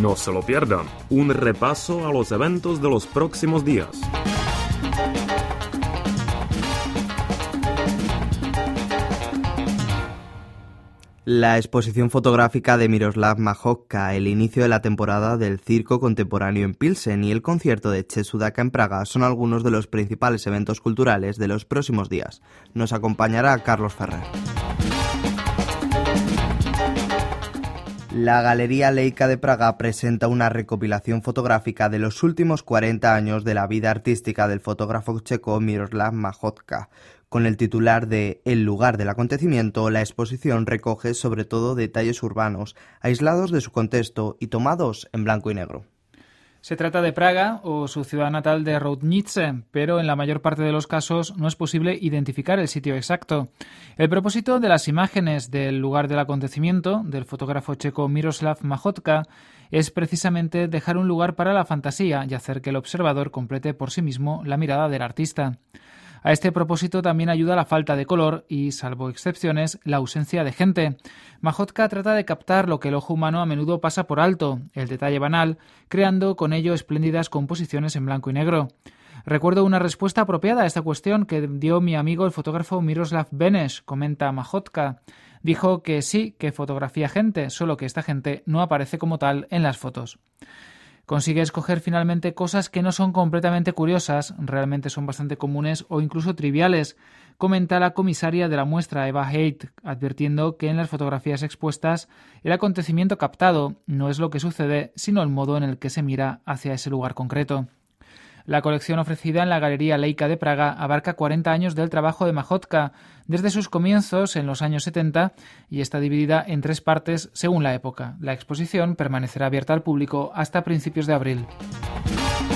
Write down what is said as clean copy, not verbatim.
No se lo pierdan, un repaso a los eventos de los próximos días. La exposición fotográfica de Miroslav Machotka, el inicio de la temporada del circo contemporáneo en Pilsen y el concierto de Czech Sudaka en Praga son algunos de los principales eventos culturales de los próximos días. Nos acompañará Carlos Ferrer. La Galería Leica de Praga presenta una recopilación fotográfica de los últimos 40 años de la vida artística del fotógrafo checo Miroslav Machotka. Con el titular de El lugar del acontecimiento, la exposición recoge sobre todo detalles urbanos, aislados de su contexto y tomados en blanco y negro. Se trata de Praga o su ciudad natal de Roudnice, pero en la mayor parte de los casos no es posible identificar el sitio exacto. El propósito de las imágenes del lugar del acontecimiento del fotógrafo checo Miroslav Machotka es precisamente dejar un lugar para la fantasía y hacer que el observador complete por sí mismo la mirada del artista. A este propósito también ayuda la falta de color y, salvo excepciones, la ausencia de gente. Machotka trata de captar lo que el ojo humano a menudo pasa por alto, el detalle banal, creando con ello espléndidas composiciones en blanco y negro. Recuerdo una respuesta apropiada a esta cuestión que dio mi amigo el fotógrafo Miroslav Beneš, comenta Machotka. Dijo que sí, que fotografía gente, solo que esta gente no aparece como tal en las fotos. Consigue escoger finalmente cosas que no son completamente curiosas, realmente son bastante comunes o incluso triviales, comenta la comisaria de la muestra, Eva Heid, advirtiendo que en las fotografías expuestas el acontecimiento captado no es lo que sucede, sino el modo en el que se mira hacia ese lugar concreto. La colección ofrecida en la Galería Leica de Praga abarca 40 años del trabajo de Machotka, desde sus comienzos en los años 70, y está dividida en 3 partes según la época. La exposición permanecerá abierta al público hasta principios de abril.